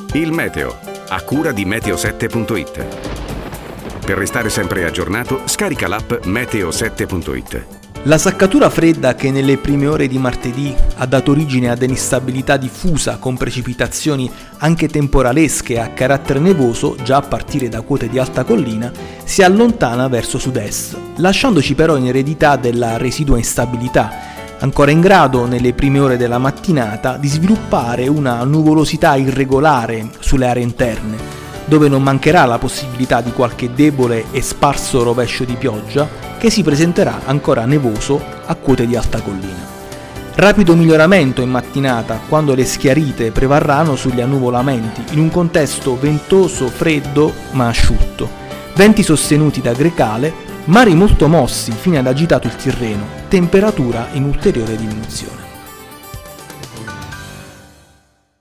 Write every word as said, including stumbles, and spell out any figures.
Il meteo, a cura di meteo sette punto it. Per restare sempre aggiornato, scarica l'app meteo sette punto it. La saccatura fredda che nelle prime ore di martedì ha dato origine ad instabilità diffusa con precipitazioni anche temporalesche a carattere nevoso già a partire da quote di alta collina si allontana verso sud-est, lasciandoci però in eredità della residua instabilità, ancora in grado nelle prime ore della mattinata di sviluppare una nuvolosità irregolare sulle aree interne, dove non mancherà la possibilità di qualche debole e sparso rovescio di pioggia che si presenterà ancora nevoso a quote di alta collina. Rapido miglioramento in mattinata quando le schiarite prevarranno sugli annuvolamenti in un contesto ventoso, freddo ma asciutto, venti sostenuti da Grecale, mari molto mossi fino ad agitato il Tirreno, temperatura in ulteriore diminuzione.